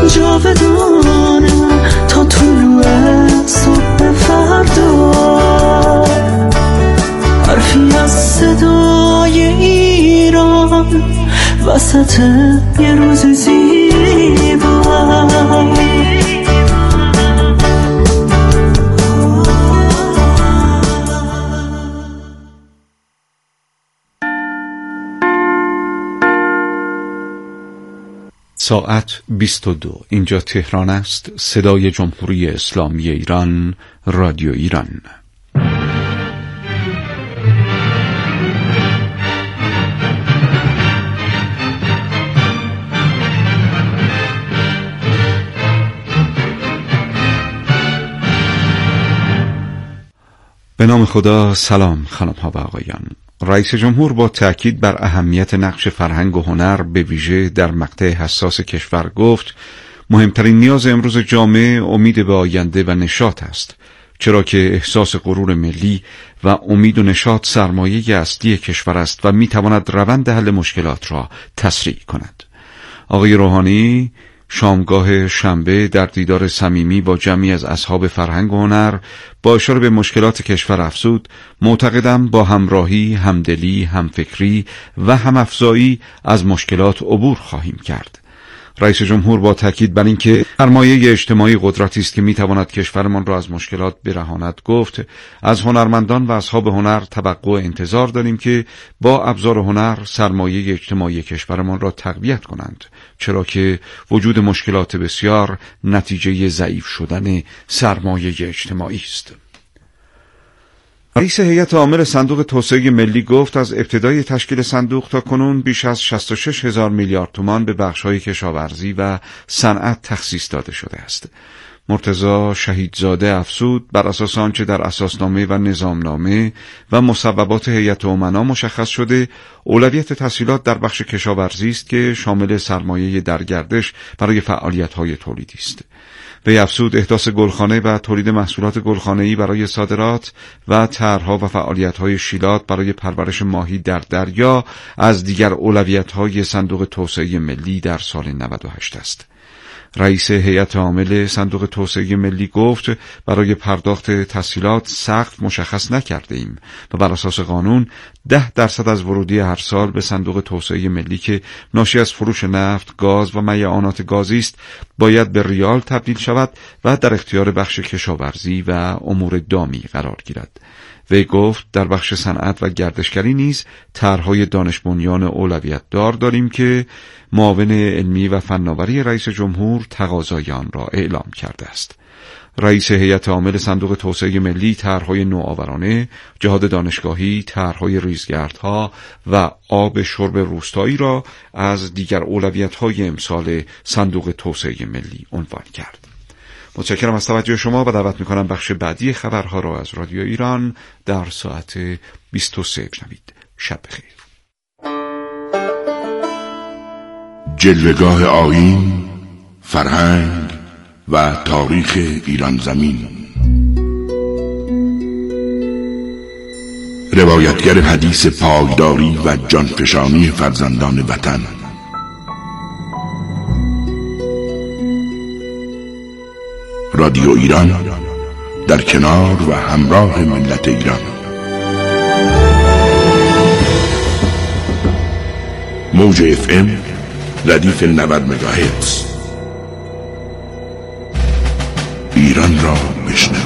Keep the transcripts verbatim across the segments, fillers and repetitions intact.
جاودانم تا طلوع صبح فردا. حرفی از صدای ایران وسط یه روز زیبا. ساعت بیست و دو. اینجا تهران است. صدای جمهوری اسلامی ایران، رادیو ایران. به نام خدا. سلام خانم ها و آقایان. رئیس جمهور با تأکید بر اهمیت نقش فرهنگ و هنر به ویژه در مقطع حساس کشور گفت مهمترین نیاز امروز جامعه امید به آینده و نشاط است، چرا که احساس غرور ملی و امید و نشاط سرمایه اصلی کشور است و میتواند روند حل مشکلات را تسریع کند. آقای روحانی شامگاه شنبه در دیدار صمیمی با جمعی از اصحاب فرهنگ و هنر با اشاره به مشکلات کشور افزود معتقدم با همراهی، همدلی، همفکری و همافزایی از مشکلات عبور خواهیم کرد. رئیس جمهور با تاکید بر اینکه سرمایه اجتماعی قدرتی است که میتواند کشورمان را از مشکلات برهاند گفت از هنرمندان و اصحاب هنر توقع انتظار داریم که با ابزار هنر سرمایه اجتماعی کشورمان را تقویت کنند، چرا که وجود مشکلات بسیار نتیجه ضعیف شدن سرمایه اجتماعی است. رئیس هیئت عامل صندوق توسعه ملی گفت از ابتدای تشکیل صندوق تا کنون بیش از شصت و شش هزار میلیارد تومان به بخش‌های کشاورزی و صنعت تخصیص داده شده است. مرتضی شهیدزاده افزود بر اساس آنچه در اساسنامه و نظامنامه و مصوبات هیئت امنا مشخص شده، اولویت تسهیلات در بخش کشاورزی است که شامل سرمایه در گردش برای فعالیت‌های تولیدی است. وی افزود احداث گلخانه و تولید محصولات گلخانه‌ای برای صادرات و طرح‌ها و فعالیت‌های شیلات برای پرورش ماهی در دریا از دیگر اولویت‌های صندوق توسعه ملی در سال نود و هشت است. رئیس هیئت عامل صندوق توسعه ملی گفت برای پرداخت تسهیلات سقف مشخص نکرده ایم و بر اساس قانون ده درصد از ورودی هر سال به صندوق توسعه ملی که ناشی از فروش نفت، گاز و میعانات گازی است باید به ریال تبدیل شود و در اختیار بخش کشاورزی و امور دامی قرار گیرد. وی گفت در بخش صنعت و گردشگری نیز طرح‌های دانش بنیان اولویت دار داریم که معاون علمی و فناوری رئیس جمهور تقاضای آن را اعلام کرده است. رئیس هیئت عامل صندوق توسعه ملی طرح‌های نوآورانه، جهاد دانشگاهی، طرح‌های ریزگردها و آب شرب روستایی را از دیگر اولویت‌های امسال صندوق توسعه ملی عنوان کرد. متشکرم از توجه شما و دعوت می‌کنم بخش بعدی خبرها را از رادیو ایران در ساعت بیست و سه بشنوید. شب بخیر. جلوه‌گاه آیین، فرهنگ و تاریخ ایران زمین. روایتگر حدیث پایداری و جانفشانی فرزندان وطن. رادیو ایران در کنار و همراه ملت ایران. موج اف ام ردیف نود مگاهرتز. ایران را بشنو.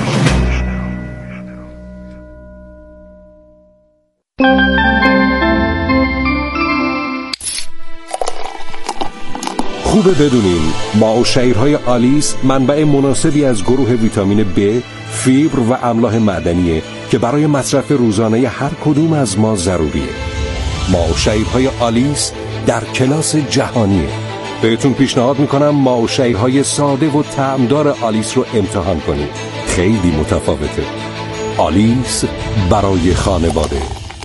خوبه بدونین ماء و شعیرهای آلیس منبع مناسبی از گروه ویتامین B، فیبر و املاح معدنیه که برای مصرف روزانه هر کدوم از ما ضروریه. ماء و شعیرهای آلیس در کلاس جهانیه. بهتون پیشنهاد میکنم ماء و شعیرهای ساده و طعمدار آلیس رو امتحان کنید. خیلی متفاوته. آلیس برای خانواده.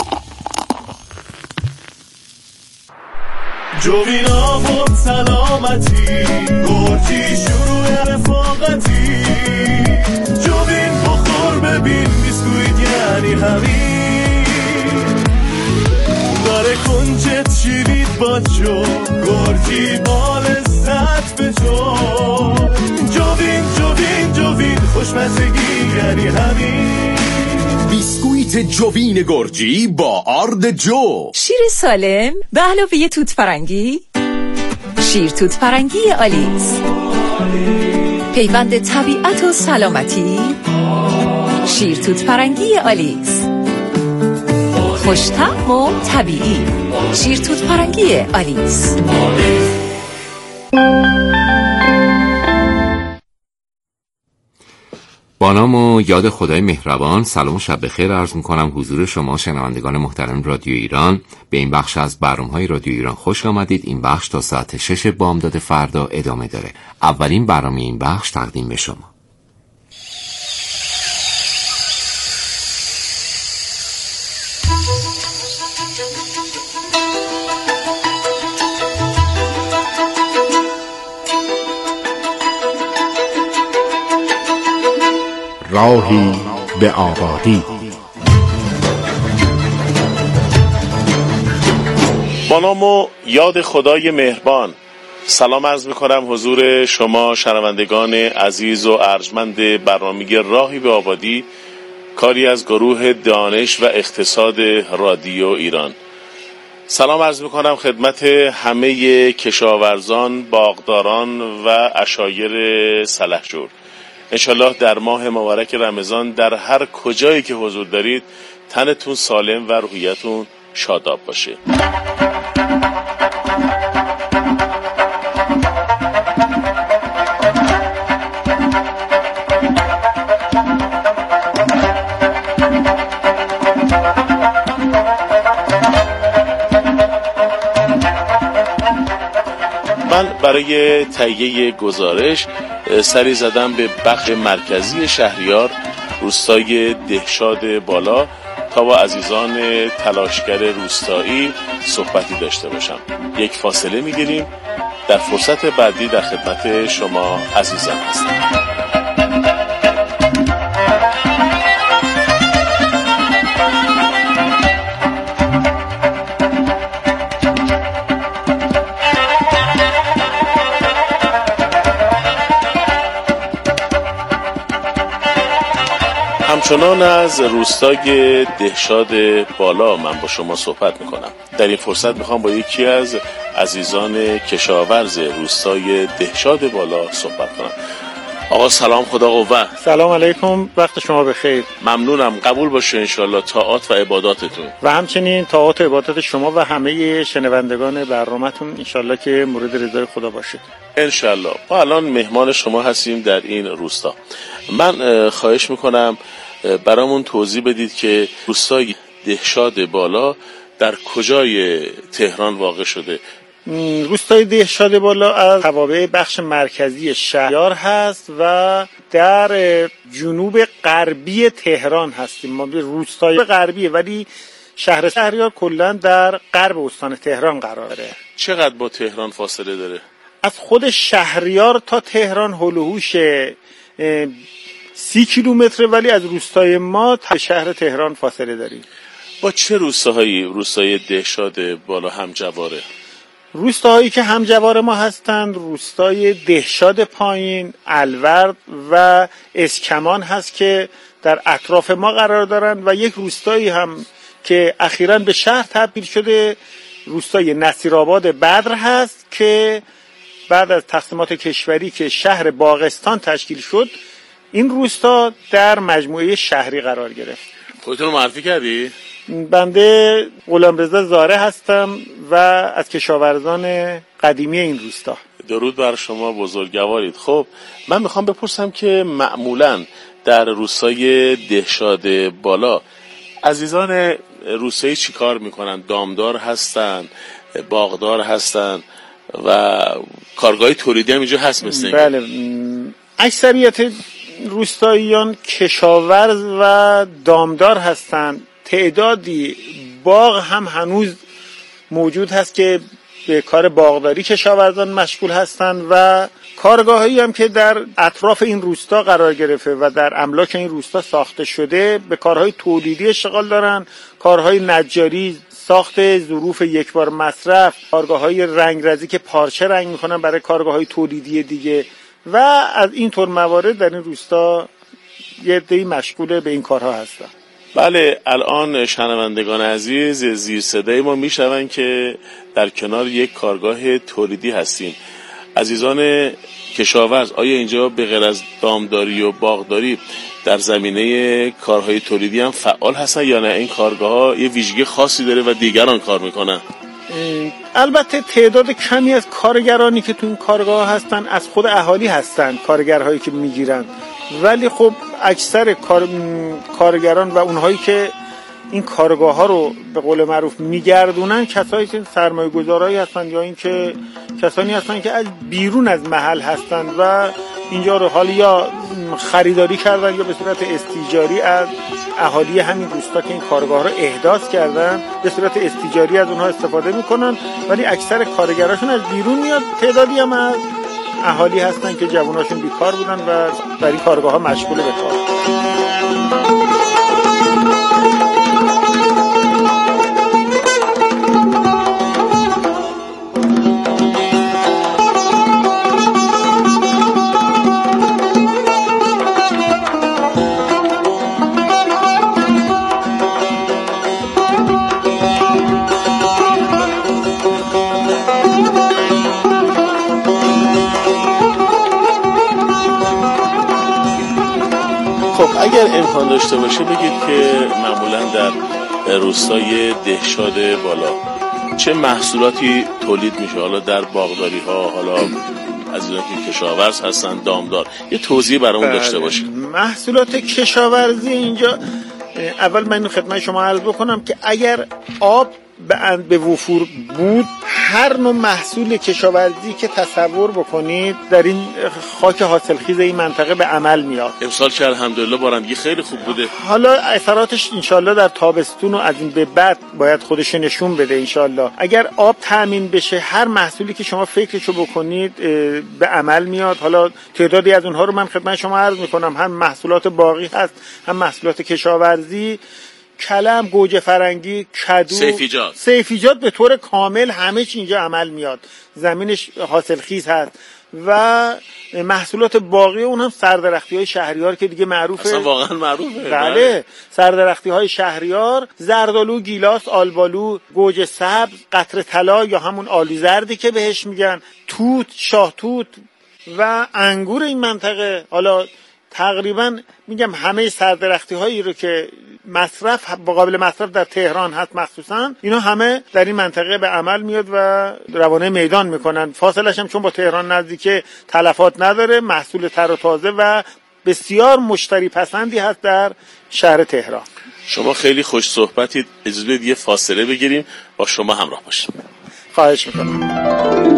جوینا بود سلامتی، گرجی شروع رفاقتی. جوین بخور ببین بیسکویت یعنی همین. داره کنجت شیرید با جو، گرجی با لذت به جو. جوین گرجی با آرد جو. شیر سالم به علاوه توت فرنگی. شیر توت فرنگی آلیس، پیوند طبیعت و سلامتی. شیر توت فرنگی آلیس، خوش‌طعم و طبیعی. شیر توت فرنگی آلیس. با نام و یاد خدای مهربان، سلام و شب بخیر عرض می‌کنم حضور شما شنوندگان محترم رادیو ایران. به این بخش از برنامه‌های رادیو ایران خوش آمدید. این بخش تا ساعت شش بامداد فردا ادامه داره. اولین برنامه این بخش تقدیم به شما. راهی به آبادی. با نام و یاد خدای مهربان، سلام عرض میکنم حضور شما شنوندگان عزیز و ارجمند برنامه راهی به آبادی، کاری از گروه دانش و اقتصاد رادیو ایران. سلام عرض میکنم خدمت همه کشاورزان، باغداران و عشایر سلحشور. انشالله در ماه مبارک رمضان در هر کجایی که حضور دارید تنتون سالم و روحیتون شاداب باشه. من برای تهیه گزارش سری زدم به بخش مرکزی شهریار، روستای دهشاد بالا، تا با عزیزان تلاشگر روستایی صحبتی داشته باشم. یک فاصله میگیریم، در فرصت بعدی در خدمت شما عزیزان هستم. همچنان از روستای دهشاد بالا من با شما صحبت میکنم. در این فرصت میخوام با یکی از عزیزان کشاورز روستای دهشاد بالا صحبت کنم. آقا سلام، خدا قوت. سلام علیکم، وقت شما بخیر. ممنونم، قبول باشه انشالله طاعات و عباداتتون. و همچنین طاعات و عبادات شما و همه شنوندگان برنامه‌تون انشالله که مورد رضای خدا باشید. انشالله. ما الان مهمان شما هستیم در این روستا. من خواهش میکنم برامون توضیح بدید که روستای دهشاد بالا در کجای تهران واقع شده؟ روستای دهشاد بالا از توابع بخش مرکزی شهریار هست و در جنوب غربی تهران هستیم. ما به روستای غربیه ولی شهر شهریار کلا در غرب استان تهران قرار داره. چقدر با تهران فاصله داره؟ از خود شهریار تا تهران هلوهوش سی کیلومتره، ولی از روستای ما تا شهر تهران فاصله داریم. با چه روستاهایی روستای دهشاد بالا همجواره؟ روستاهایی که همجوار ما هستند روستای دهشاد پایین، الورد و اسکمان هست که در اطراف ما قرار دارند و یک روستایی هم که اخیراً به شهر تبدیل شده روستای نصیرآباد بدر هست که بعد از تقسیمات کشوری که شهر باغستان تشکیل شد این روستا در مجموعه شهری قرار گرفت. خودتون رو معرفی کردی؟ بنده غلامرضا زاره هستم و از کشاورزان قدیمی این روستا. درود بر شما بزرگوارید. خب من میخوام بپرسم که معمولاً در روستای دهشاد بالا عزیزان روستایی چی کار میکنن؟ دامدار هستن، باغدار هستن و کارگاه تولیدی هم اینجا هست مثل این؟ بله، اکثریت روستاییان کشاورز و دامدار هستند. تعدادی باغ هم هنوز موجود هست که به کار باغداری کشاورزان مشغول هستند و کارگاهایی هم که در اطراف این روستا قرار گرفته و در املاک این روستا ساخته شده به کارهای تولیدی اشتغال دارن، کارهای نجاری، ساخت ظروف یک بار مصرف، کارگاه‌های رنگرزی که پارچه رنگ می‌کنن برای کارگاه‌های تولیدی دیگه و از این طور موارد در این روستا یه عده‌ای مشغول به این کارها هستن. بله، الان شنوندگان عزیز زیر صدای ما میشنوند که در کنار یک کارگاه تولیدی هستیم. عزیزان کشاورز، آیا اینجا به غیر از دامداری و باغداری در زمینه کارهای تولیدی هم فعال هستن یا نه؟ این کارگاه ها یه ویژگی خاصی داره و دیگران کار میکنن؟ البته تعداد کمی از کارگرانی که تو این کارگاه هستن از خود اهالی هستن، کارگرهایی که میگیرن، ولی خب اکثر کار... کارگران و اونهایی که این کارگاه ها رو به قول معروف میگردونن کسایی که سرمایه گذارایی هستن یا این که کسانی هستن که از بیرون از محل هستن و اینجا رو حالا یا خریداری کردن یا به صورت استیجاری از اهالی همین روستا که این کارگاه رو احداث کردن به صورت استیجاری از اونها استفاده میکنن، ولی اکثر کارگراشون از بیرون میاد. تعدادی هم از اهالی هستن که جواناشون بیکار بودن و در این کارگاه ها مشغول به کار. اگر امکان داشته باشه بگید که معمولا در روستای دهشاد بالا چه محصولاتی تولید میشه؟ حالا در باغداری ها، حالا عزیزان که کشاورز هستن، دامدار، یه توضیح برامون داشته باشید. محصولات کشاورزی اینجا اول من خدمت شما عرض بکنم که اگر آب به به وفور بود، هر نوع محصول کشاورزی که تصور بکنید در این خاک حاصلخیز این منطقه به عمل میاد. امسال که الحمدلله بارندگی خیلی خوب بوده. حالا اثراتش انشالله در تابستون و از این به بعد باید خودش نشون بده انشالله. اگر آب تامین بشه هر محصولی که شما فکرشو بکنید به عمل میاد. حالا تعدادی از اونها رو من خدمت شما عرض میکنم، هم محصولات باغی هست هم محصولات کشاورزی، کلم، گوجه فرنگی، کدو، سیفیجات سیفیجات به طور کامل همه چی اینجا عمل میاد. زمینش حاصلخیز هست و محصولات باقی اون هم سردرختی های شهریار که دیگه معروفه. اصلا واقعا معروفه. بله، سردرختی های شهریار، زردالو، گیلاس، آلبالو، گوجه سبز، قطره طلا یا همون آلو زردی که بهش میگن، توت، شاه توت و انگور این منطقه. حالا تقریبا میگم همه سردرختی هایی رو که مصرف با قابل مصرف در تهران هست مخصوصا، اینا همه در این منطقه به عمل میاد و روانه میدان میکنن. فاصلش هم چون با تهران نزدیکه تلفات نداره، محصول تر و تازه و بسیار مشتری پسندی هست در شهر تهران. شما خیلی خوش صحبتید، اجازه بدید یه فاصله بگیریم با شما همراه باشیم. خواهش میکنم.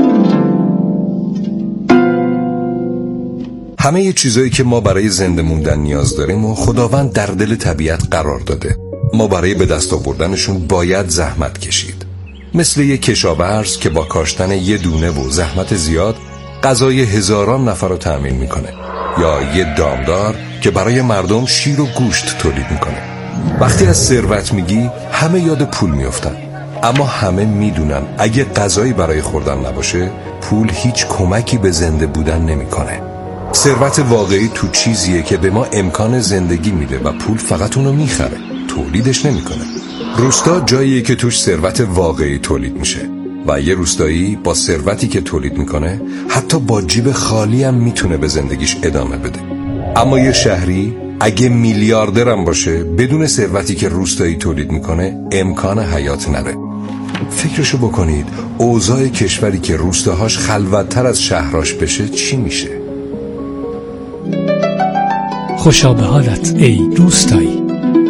همه چیزایی که ما برای زنده موندن نیاز داریم و خداوند در دل طبیعت قرار داده. ما برای به دست آوردنشون باید زحمت کشید. مثل یک کشاورز که با کاشتن یه دونه و زحمت زیاد غذای هزاران نفر رو تأمین میکنه، یا یه دامدار که برای مردم شیر و گوشت تولید میکنه. وقتی از ثروت میگی همه یاد پول میافتن، اما همه میدونن اگه غذایی برای خوردن نباشه پول هیچ کمکی به زنده بودن نمیکنه. ثروت واقعی تو چیزیه که به ما امکان زندگی میده و پول فقط اونو میخره، تولیدش نمیکنه. روستا جاییه که توش ثروت واقعی تولید میشه و یه روستایی با ثروتی که تولید میکنه حتی با جیب خالی هم میتونه به زندگیش ادامه بده. اما یه شهری اگه میلیاردرم باشه بدون ثروتی که روستایی تولید میکنه امکان حیات نداره. فکرشو بکنید اوضاع کشوری که روستاهاش خلوت‌تر از شهراش بشه چی میشه؟ خوشا به حالت ای روستایی.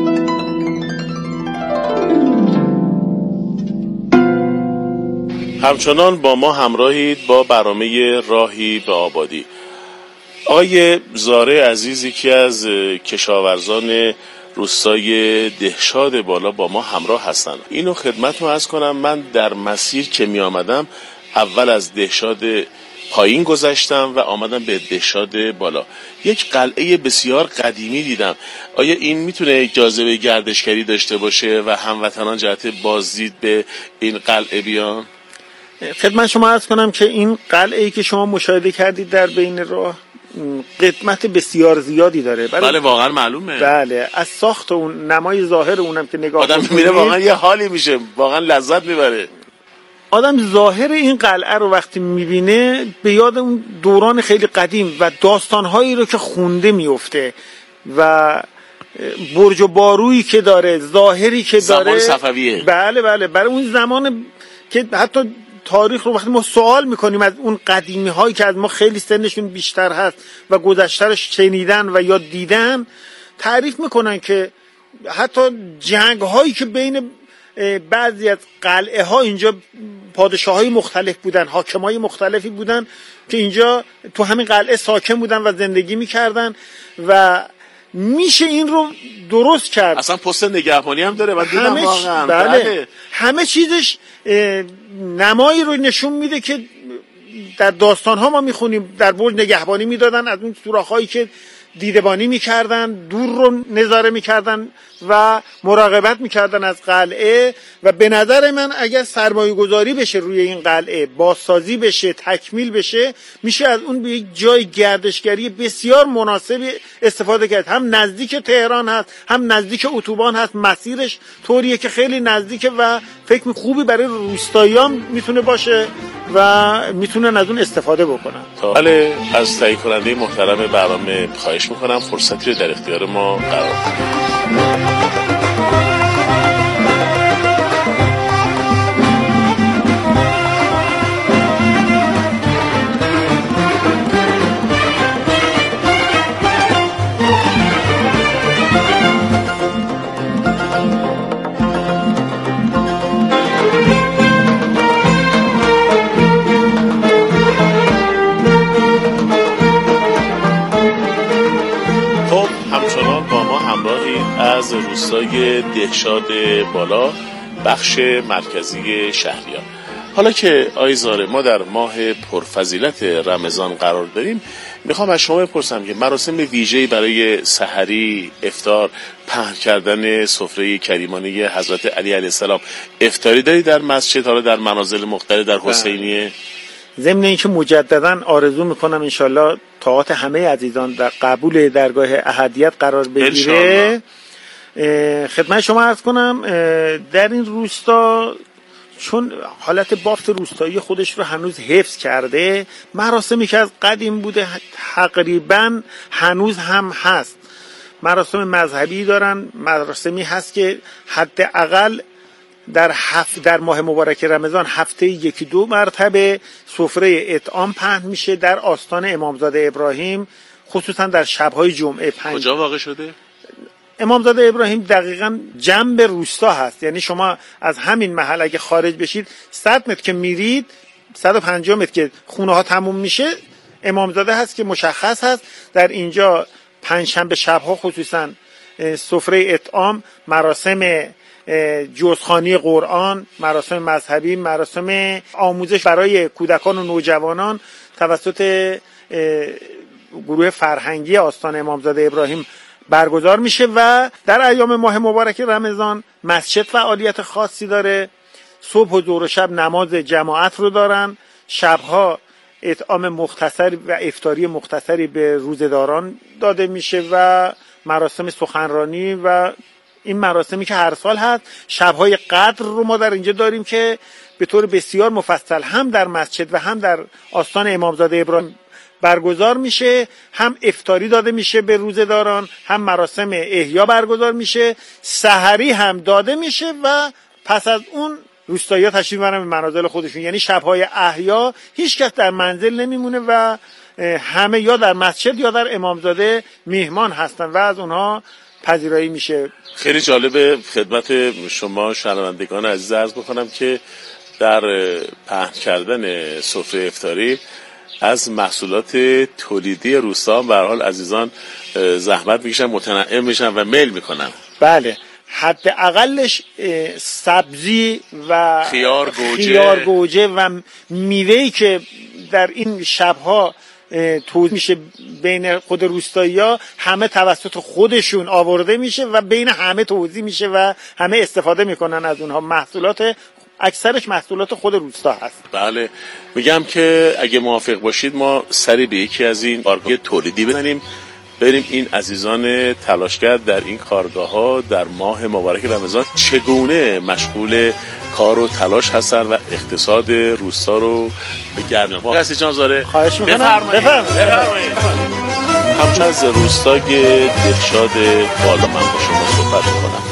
همچنان با ما همراهید با برنامه راهی به آبادی. آقای زاره عزیزی که از کشاورزان روستای دهشاد بالا با ما همراه هستن. اینو خدمتتون عرض کنم، من در مسیر که می آمدم اول از دهشاد پایین گذشتم و آمدم به دهشاد بالا. یک قلعه بسیار قدیمی دیدم. آیا این میتونه جاذبه گردشگری داشته باشه و هموطنان جهت بازدید به این قلعه بیان؟ خدمت شما عرض کنم که این قلعه‌ای که شما مشاهده کردید در بین راه قدمت بسیار زیادی داره. بله واقعا معلومه. بله از ساخت اون، نمای ظاهر اونم که نگاه آدم میبینه واقعا یه حالی میشه، واقعا لذت میبره. آدم ظاهر این قلعه رو وقتی میبینه به یاد اون دوران خیلی قدیم و داستانهایی رو که خونده میفته و برج و بارویی که داره، ظاهری که داره، زمان صفویه. بله بله برای اون زمان که حتی تاریخ رو وقتی ما سوال میکنیم از اون قدیمی هایی که از ما خیلی سنشون بیشتر هست و گذشتهش شنیدن و یا دیدن، تعریف میکنن که حتی جنگ هایی که بین بعضی از قلعه ها اینجا پادشاه های مختلف بودن، حاکم های مختلفی بودن که اینجا تو همین قلعه ساکن بودن و زندگی میکردن و میشه این رو درست کرد. اصلا پست نگهبانی هم داره و دیدم واقعا بله. بله. همه چیزش نمایی رو نشون میده که در داستان ها ما میخونیم در برج نگهبانی میدادن، از اون سوراخ‌هایی که دیدبانی میکردن، دور رو نظاره میکردن و مراقبت میکردن از قلعه. و به نظر من اگر سرمایه گذاری بشه روی این قلعه، بازسازی بشه، تکمیل بشه، میشه از اون به یک جای گردشگری بسیار مناسب استفاده کرد. هم نزدیک تهران هست، هم نزدیک اتوبان هست، مسیرش طوریه که خیلی نزدیکه و فکر خوبی برای روستاییان میتونه باشه و میتونن از اون استفاده بکنن. بله از تهیه کننده محترم برنامه خواهش میکنم فرصتی رو در اختیار ما قرار بدید. از روستای دهشاد بالا بخش مرکزی شهریار. حالا که آقای زاره ما در ماه پرفضیلت رمضان قرار داریم، میخوام از شما بپرسم که مراسم ویژه‌ای برای سحری، افطار، پهن کردن سفره کریمانه حضرت علی علیه السلام افطاری داری در مسجد، حالا در منازل مختلف در حسینیه؟ ضمن اینکه مجددا آرزو میکنم انشالله طاعات همه عزیزان در قبول درگاه احدیت قرار بگیره. خدمت شما عرض کنم در این روستا چون حالت بافت روستایی خودش رو هنوز حفظ کرده، مراسمی که از قدیم بوده تقریبا هنوز هم هست. مراسم مذهبی دارن، مراسمی هست که حداقل در هفت در ماه مبارک رمضان هفته یکی دو مرتبه سفره اطعام پهن میشه در آستان امامزاده ابراهیم، خصوصا در شب‌های جمعه. پنج کجا واقع شده؟ امامزاده ابراهیم دقیقاً جنب روستا هست، یعنی شما از همین محل اگه خارج بشید صد متر که میرید، صد و پنجاه متر که خونه ها تموم میشه، امامزاده هست که مشخص هست. در اینجا پنجشنبه شب‌ها خصوصا سفره اطعام، مراسم جزخوانی قرآن، مراسم مذهبی، مراسم آموزش برای کودکان و نوجوانان توسط گروه فرهنگی آستان امامزاده ابراهیم برگزار میشه. و در ایام ماه مبارک رمضان مسجد فعالیت خاصی داره، صبح و ظهر و شب نماز جماعت رو دارن، شبها اطعام مختصر و افطاری مختصری به روزه‌داران داده میشه و مراسم سخنرانی و این مراسمی که هر سال هست. شبهای قدر رو ما در اینجا داریم که به طور بسیار مفصل هم در مسجد و هم در آستان امامزاده ابراهیم برگزار میشه، هم افطاری داده میشه به روزه‌داران، هم مراسم احیا برگزار میشه، سحری هم داده میشه و پس از اون روستایی‌ها تشریف میبرن به منازل خودشون. یعنی شب‌های احیا هیچ کس در منزل نمیمونه و همه یا در مسجد یا در امامزاده میهمان هستن و از اونها پذیرایی میشه. خیلی جالبه. خدمت شما شنوندگان عزیز عرض بکنم که در پهن کردن سفره افطاری از محصولات تولیدی روستا به هر حال عزیزان زحمت میکشن، متنعم میشن و میل میکنن. بله حداقلش سبزی و خیار گوجه, خیار گوجه و میوه‌ای که در این شبها توزیع میشه بین خود روستایی‌ها همه توسط خودشون آورده میشه و بین همه توزیع میشه و همه استفاده میکنن از اونها. محصولات اکثرش محصولات خود روستا هست. بله، میگم که اگه موافق باشید ما سری به یکی از این کارگاه تولیدی بزنیم، بریم این عزیزان تلاشگر در این کارگاه ها در ماه مبارک رمضان چگونه مشغول کار و تلاش هستن و اقتصاد روستا رو به گرد ما. کسی جان زاره خواهش میکنم. بفرمایید بفرمایید. همچنین از روستای دهشاد بالا من با شما صحبت میکنم.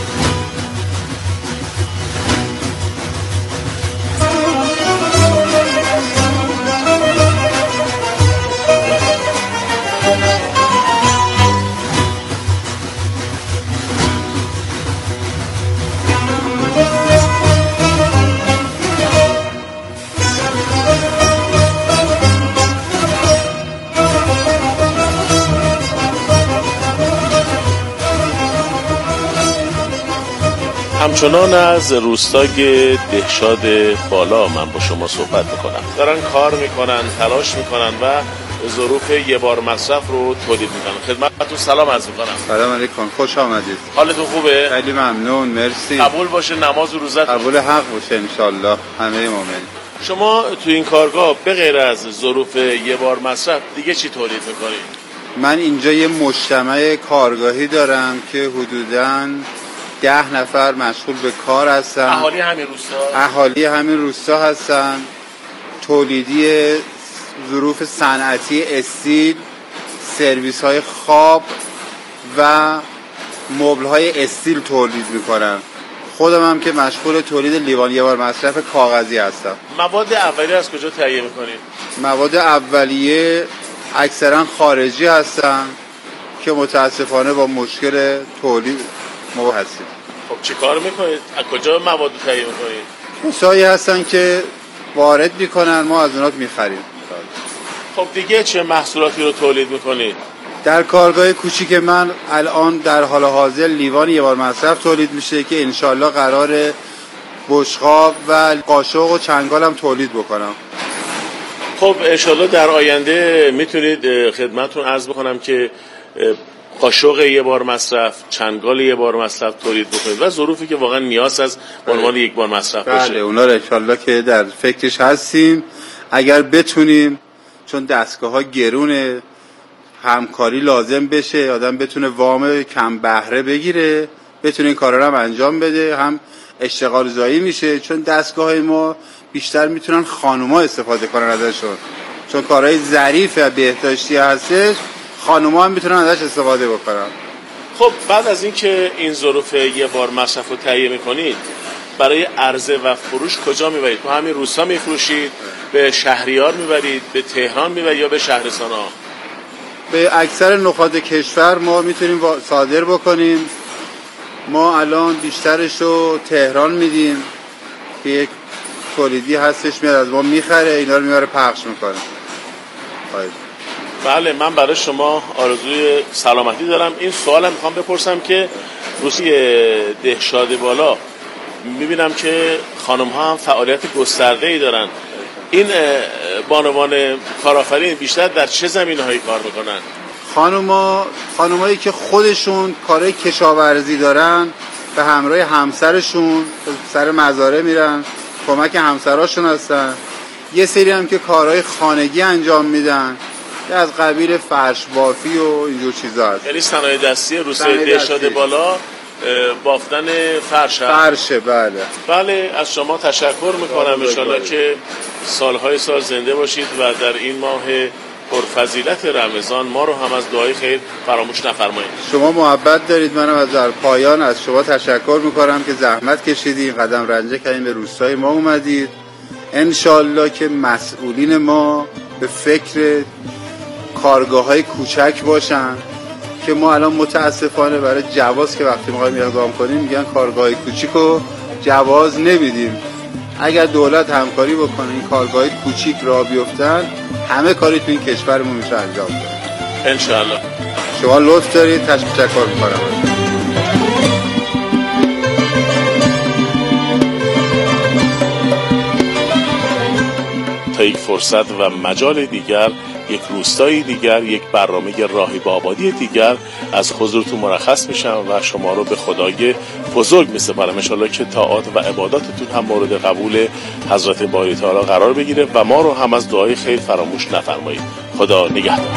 همچنان از روستای دهشاد بالا من با شما صحبت میکنم. دارن کار میکنن، تلاش میکنن و ظروف یه بار مصرف رو تولید میکنن. خدمتتون سلام عرض میکنم. سلام علیکم، خوش آمدید. حالتون خوبه؟ خیلی ممنون، مرسی. قبول باشه نماز و روزتون. قبول حق باشه انشالله همه مؤمنین. شما تو این کارگاه به غیر از ظروف یه بار مصرف دیگه چی تولید میکنید؟ من اینجا یه مجتمع کارگاهی دارم که حدوداً ده نفر مشغول به کار هستن. اهالی همین روستا؟ اهالی همین روستا هستن. تولیدی ظروف صنعتی استیل، سرویس های خواب و مبل های استیل تولید میکنم. خودم هم که مشغول تولید لیوان یه بار مصرف کاغذی هستم. مواد اولیه از کجا تهیه میکنید؟ مواد اولیه اکثرا خارجی هستن که متاسفانه با مشکل تولید ما هستیم. خب چی کار میکنید؟ از کجا مواد رو تهیه میکنید؟ کسایی هستن که وارد میکنن، ما از اونها میخریم. خب دیگه چه محصولاتی رو تولید میکنید؟ در کارگاه کوچیک من الان در حال حاضر لیوان یه بار مصرف تولید میشه که انشالله قراره بشقاب و قاشق و چنگال هم تولید بکنم. خب انشالله در آینده میتونید خدمتتون عرض بکنم که قاشق یه بار مصرف، چنگال یه بار مصرف تولید بکنید و ظروفی که واقعا نیاز از عنوان یک بار مصرف باشه. بله اونا رو انشالله که در فکرش هستیم. اگر بتونیم، چون دستگاه ها گرونه، همکاری لازم بشه، آدم بتونه وام کم بهره بگیره، بتونه این کارا رو هم انجام بده، هم اشتغال زایی میشه. چون دستگاه های ما بیشتر میتونن خانوما استفاده کنن ازشون، چون کارهای ظریف و بهداشتی هستش، خانوما هم میتونن ازش استفاده بکنن. خب بعد از اینکه این ظروف یه بار مصرف رو تهیه میکنید، برای عرضه و فروش کجا میبرید؟ تو همین روستا میفروشید؟ به شهریار میبرید؟ به تهران میبرید یا به شهرستان‌ها؟ به اکثر نقاط کشور ما میتونیم صادر بکنیم. ما الان بیشترش رو تهران میدیم که یک تولیدی هستش میاد از ما میخره، اینا رو میبره پخش میکنه. باید. بله من برای شما آرزوی سلامتی دارم. این سوالم میخوام بپرسم که روسیه دهشاد بالا میبینم که خانم ها هم فعالیت گسترده ای دارن. این بانوان کارآفرین بیشتر در چه زمینه‌هایی کار میکنن؟ خانوما خانمایی که خودشون کارهای کشاورزی دارن به همراه همسرشون سر مزارع میرن، کمک همسراشون هستن. یه سری هم که کارهای خانگی انجام میدن که از قبیل فرش بافی و اینجور چیزا هست. یعنی صنایع دستی روسیه دهشاد بالا بافتن فرش هست. فرشه بله. بله از شما تشکر میکنم. انشالله که سالهای سال زنده باشید و در این ماه پرفضیلت رمضان ما رو هم از دعای خیر فراموش نفرمایید. شما محبت دارید، منم از در پایان از شما تشکر میکنم که زحمت کشیدین، قدم رنجه کردین، به روستای ما اومدید. انشالله که مسئولین ما به فکر کارگاه های کوچک باشن که ما الان متاسفانه برای جواز که وقتی میخوایم اقدام کنیم میگن کارگاه کوچیک رو جواز نمیدیم. اگر دولت همکاری بکنه این کارگاه کوچیک را بیفتن، همه کاری تو این کشورمون میشه انجام داد انشالله. شما لطف دارید، تشکر میکنم. تا یک فرصت و مجال دیگر یک روستایی دیگر، یک برنامه راهی به آبادی دیگر از حضورتون مرخص میشم و شما رو به خدای بزرگ میسپارم. ان شاءالله که طاعات و عباداتتون هم مورد قبول حضرت باری تعالی قرار بگیره و ما رو هم از دعای خیر فراموش نفرمایید. خدا نگهدار.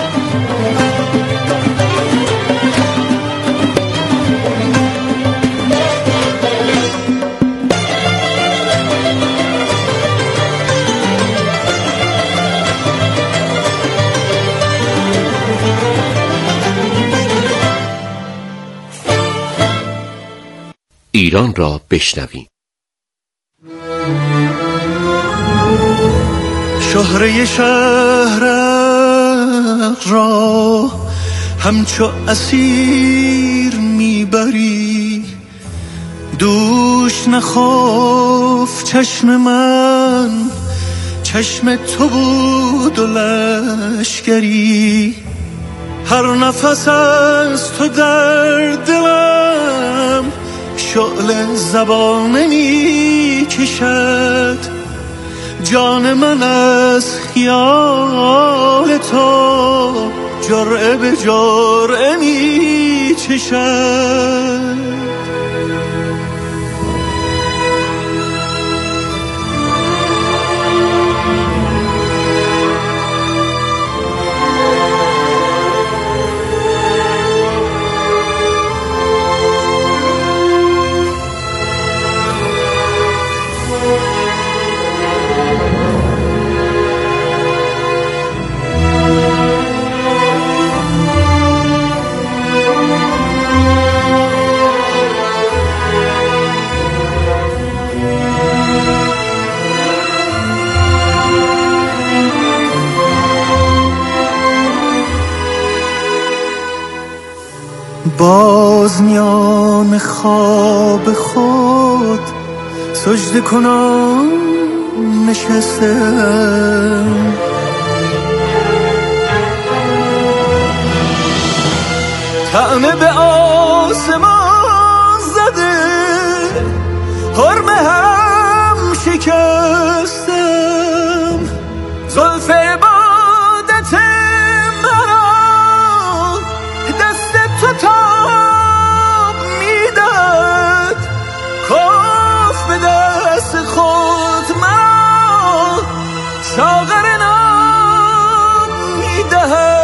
ایران را بشنویم. شهره شهرق را همچو اسیر میبری، دوش نخوف چشم من چشم تو بود و لشکری، هر نفس از تو در دلم شعله زبانه می کشد، جان من از خیال تو جرعه به جرعه می چشد. باز میان خواب خود سجده کنم نشستم، طعنه به آسمان زده حرم هم شکستم، زلف عبادت مرا دست تو تاب میداد، کاف به دست خود مرا ساغر نام میدهد.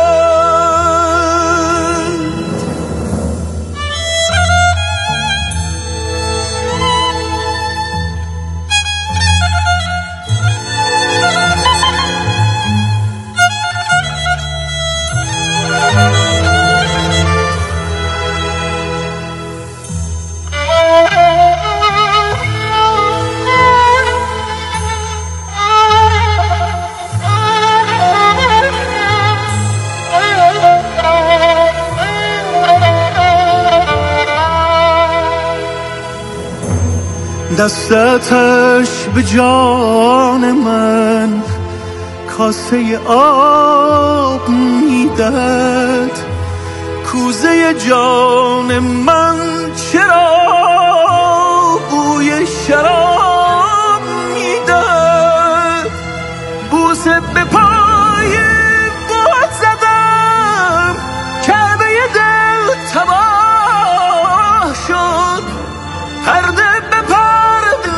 دستش به جان من کاسه آب میداد، کوزه جان من چرا بوی شراب میداد، بوسه به پای بود زدم کعبه دل تباه شد، پرده به پرده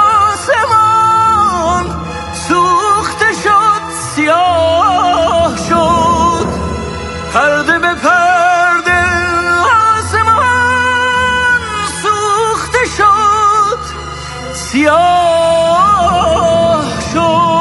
آسمان سوخته شد سیاه شد، پرده به پرده آسمان سوخته شد سیاه شد.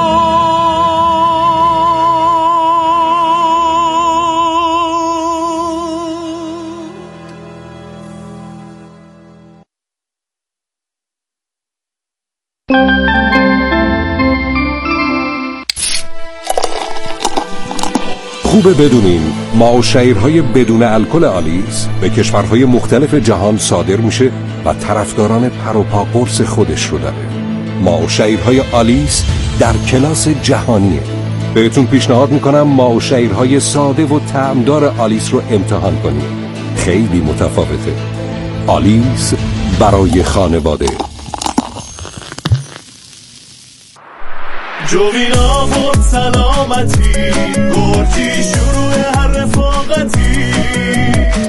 خوبه بدونین ما و شیرهای بدون الکل آلیس به کشورهای مختلف جهان صادر میشه و طرفداران پر و پا قرص خودش رو داره. ما و شیرهای آلیس در کلاس جهانیه. بهتون پیشنهاد میکنم ما و شیرهای ساده و طعمدار آلیس رو امتحان کنید. خیلی متفاوته. آلیس برای خانواده. جوین آورد سلامتی گرجی شروع هر رفاقتی